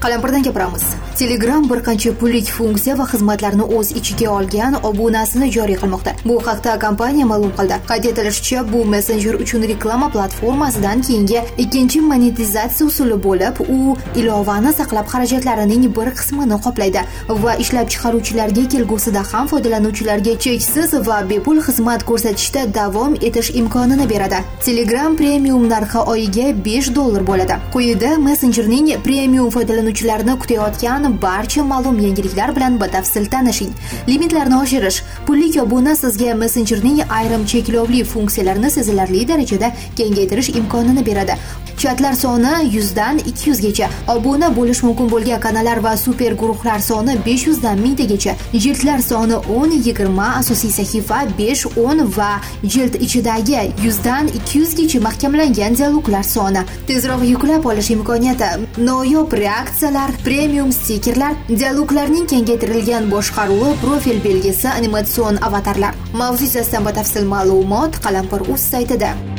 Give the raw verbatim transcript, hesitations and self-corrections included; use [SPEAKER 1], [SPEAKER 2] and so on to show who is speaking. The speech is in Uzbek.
[SPEAKER 1] Qalampirdan gapiramiz. Telegram bir qancha pullik funksiya va xizmatlarni o'z ichiga olgan obunasini joriy qilmoqda. Bu haqda kompaniya ma'lum qildi. Qayd etilishicha, bu messenjer uchun reklama platformasidan keyingi ikkinchi monetizatsiya usuli bo'lib, u ilovani saqlab xarajatlarining bir qismini qoplaydi va ishlab chiqaruvchilarga kelgusida ham foydalanuvchilarga cheksiz va bepul xizmat ko'rsatishda davom etish imkonini beradi. Telegram premium narxi oyiga besh dollar bo'ladi. Quyida messenjerning premium foydalanuvchilarini kutayotgan barcha ma'lum yangiliklar bilan batafsil tanishing. Limitlarni oshirish. Pullik obuna sizga messenjerning ayrim cheklovli funksiyalarini sezilarli darajada kengaytirish imkonini beradi. Chatlar soni yuz dan ikki yuz gacha, obuna bo'lish mumkin bo'lgan kanallar va super guruhlar soni besh yuz dan ming tagacha, jildlar soni o'n yigirma, asosiy sahifa besh o'n va jild ichidagi yuz dan ikki yuz gacha mahkamlangan dialoglar soni. Tezroq yuklab olish imkoniyati, noyob reaksiyalar, premium stikerlar, dialoglarning kengaytirilgan boshqaruvi, profil belgisi, animatsion avatarlar. Mavzu yuzasidan batafsil ma'lumot Qalampir.uz saytida.